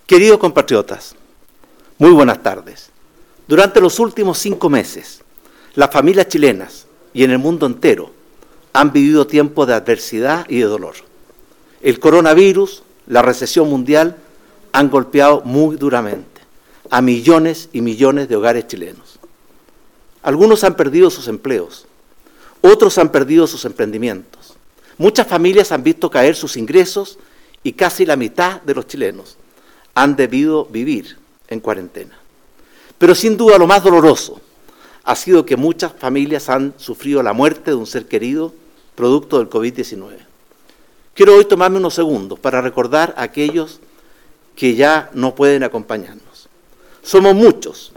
Queridos compatriotas, muy buenas tardes. Durante los últimos 5 meses, las familias chilenas y en el mundo entero han vivido tiempos de adversidad y de dolor. El coronavirus, la recesión mundial, han golpeado muy duramente a millones y millones de hogares chilenos. Algunos han perdido sus empleos, otros han perdido sus emprendimientos. Muchas familias han visto caer sus ingresos y casi la mitad de los chilenos han debido vivir en cuarentena. Pero sin duda lo más doloroso ha sido que muchas familias han sufrido la muerte de un ser querido producto del COVID-19. Quiero hoy tomarme unos segundos para recordar a aquellos que ya no pueden acompañarnos. Somos muchos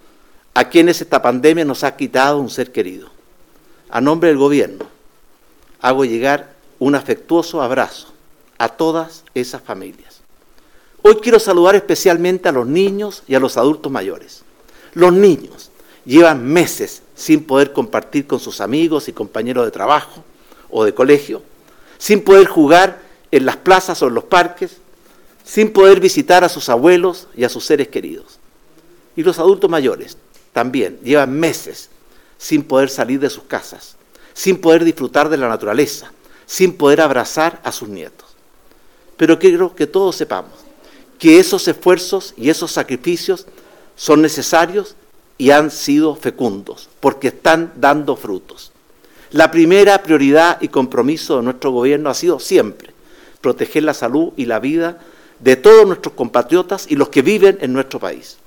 a quienes esta pandemia nos ha quitado un ser querido. A nombre del gobierno, hago llegar un afectuoso abrazo a todas esas familias. Hoy quiero saludar especialmente a los niños y a los adultos mayores. Los niños llevan meses sin poder compartir con sus amigos y compañeros de trabajo o de colegio, sin poder jugar en las plazas o en los parques, sin poder visitar a sus abuelos y a sus seres queridos. Y los adultos mayores también llevan meses sin poder salir de sus casas, sin poder disfrutar de la naturaleza, sin poder abrazar a sus nietos. Pero quiero que todos sepamos que esos esfuerzos y esos sacrificios son necesarios y han sido fecundos, porque están dando frutos. La primera prioridad y compromiso de nuestro gobierno ha sido siempre proteger la salud y la vida de todos nuestros compatriotas y los que viven en nuestro país.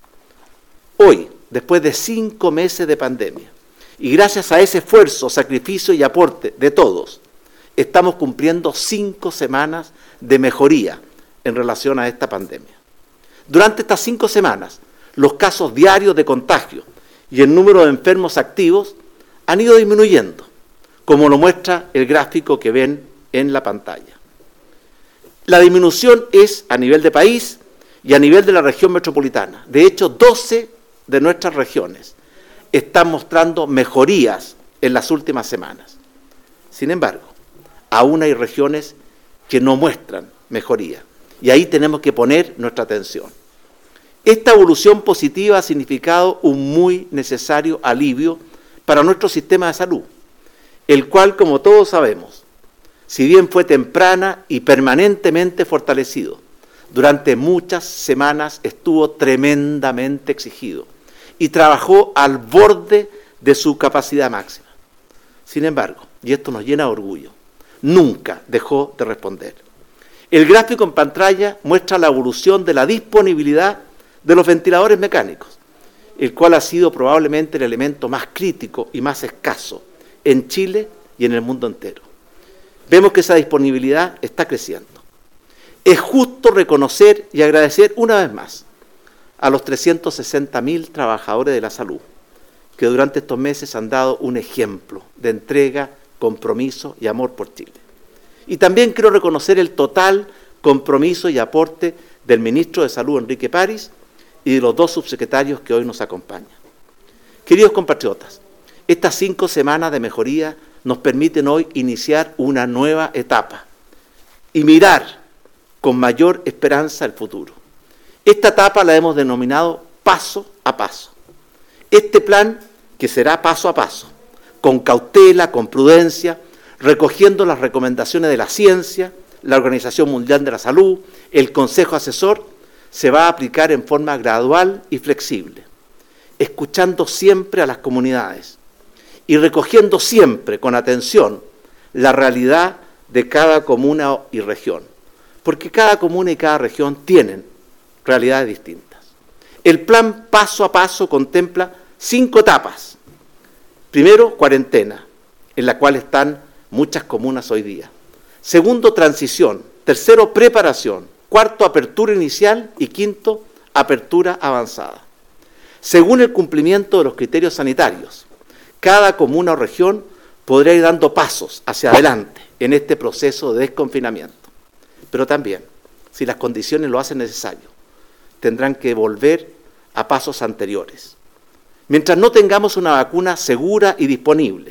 Hoy, después de 5 meses de pandemia, y gracias a ese esfuerzo, sacrificio y aporte de todos, estamos cumpliendo 5 semanas de mejoría en relación a esta pandemia. Durante estas 5 semanas, los casos diarios de contagio y el número de enfermos activos han ido disminuyendo, como lo muestra el gráfico que ven en la pantalla. La disminución es a nivel de país y a nivel de la región metropolitana. De hecho, 12 de nuestras regiones están mostrando mejorías en las últimas semanas. Sin embargo, aún hay regiones que no muestran mejoría. Y ahí tenemos que poner nuestra atención. Esta evolución positiva ha significado un muy necesario alivio para nuestro sistema de salud, el cual, como todos sabemos, si bien fue temprana y permanentemente fortalecido, durante muchas semanas estuvo tremendamente exigido y trabajó al borde de su capacidad máxima. Sin embargo, y esto nos llena de orgullo, nunca dejó de responder. El gráfico en pantalla muestra la evolución de la disponibilidad de los ventiladores mecánicos, el cual ha sido probablemente el elemento más crítico y más escaso en Chile y en el mundo entero. Vemos que esa disponibilidad está creciendo. Es justo reconocer y agradecer una vez más a los 360.000 trabajadores de la salud, que durante estos meses han dado un ejemplo de entrega, compromiso y amor por Chile. Y también quiero reconocer el total compromiso y aporte del ministro de Salud, Enrique París, y de los 2 subsecretarios que hoy nos acompañan. Queridos compatriotas, estas 5 semanas de mejoría nos permiten hoy iniciar una nueva etapa y mirar con mayor esperanza el futuro. Esta etapa la hemos denominado paso a paso. Este plan, que será paso a paso, con cautela, con prudencia, recogiendo las recomendaciones de la ciencia, la Organización Mundial de la Salud, el Consejo Asesor, se va a aplicar en forma gradual y flexible, escuchando siempre a las comunidades y recogiendo siempre con atención la realidad de cada comuna y región, porque cada comuna y cada región tienen realidades distintas. El plan paso a paso contempla 5 etapas. Primero, cuarentena, en la cual están muchas comunas hoy día. Segundo, transición. Tercero, preparación. Cuarto, apertura inicial. Y quinto, apertura avanzada. Según el cumplimiento de los criterios sanitarios, cada comuna o región podrá ir dando pasos hacia adelante en este proceso de desconfinamiento. Pero también, si las condiciones lo hacen necesario, tendrán que volver a pasos anteriores. Mientras no tengamos una vacuna segura y disponible,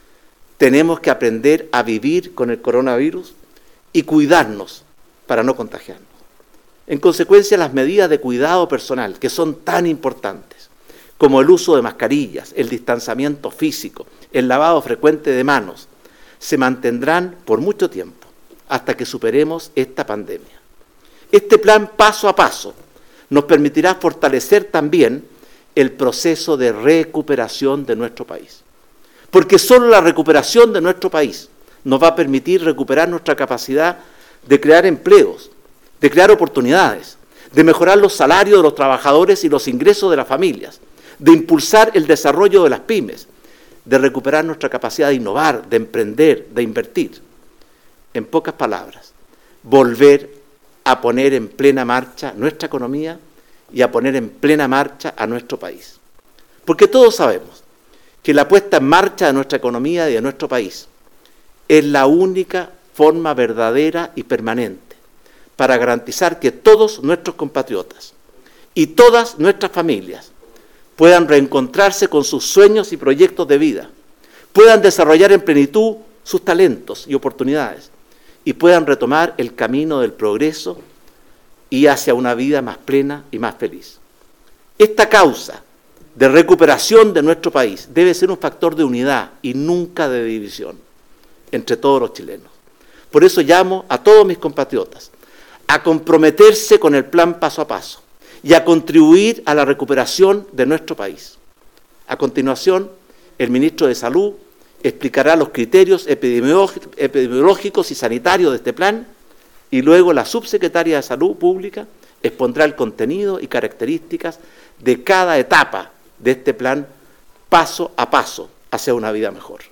tenemos que aprender a vivir con el coronavirus y cuidarnos para no contagiarnos. En consecuencia, las medidas de cuidado personal, que son tan importantes, como el uso de mascarillas, el distanciamiento físico, el lavado frecuente de manos, se mantendrán por mucho tiempo, hasta que superemos esta pandemia. Este plan paso a paso nos permitirá fortalecer también el proceso de recuperación de nuestro país. Porque solo la recuperación de nuestro país nos va a permitir recuperar nuestra capacidad de crear empleos, de crear oportunidades, de mejorar los salarios de los trabajadores y los ingresos de las familias, de impulsar el desarrollo de las pymes, de recuperar nuestra capacidad de innovar, de emprender, de invertir. En pocas palabras, volver a poner en plena marcha nuestra economía y a poner en plena marcha a nuestro país. Porque todos sabemos que la puesta en marcha de nuestra economía y de nuestro país es la única forma verdadera y permanente para garantizar que todos nuestros compatriotas y todas nuestras familias puedan reencontrarse con sus sueños y proyectos de vida, puedan desarrollar en plenitud sus talentos y oportunidades y puedan retomar el camino del progreso y hacia una vida más plena y más feliz. Esta causa de recuperación de nuestro país debe ser un factor de unidad y nunca de división entre todos los chilenos. Por eso llamo a todos mis compatriotas a comprometerse con el plan paso a paso y a contribuir a la recuperación de nuestro país. A continuación, el ministro de Salud explicará los criterios epidemiológicos y sanitarios de este plan y luego la subsecretaria de Salud Pública expondrá el contenido y características de cada etapa de este plan paso a paso hacia una vida mejor.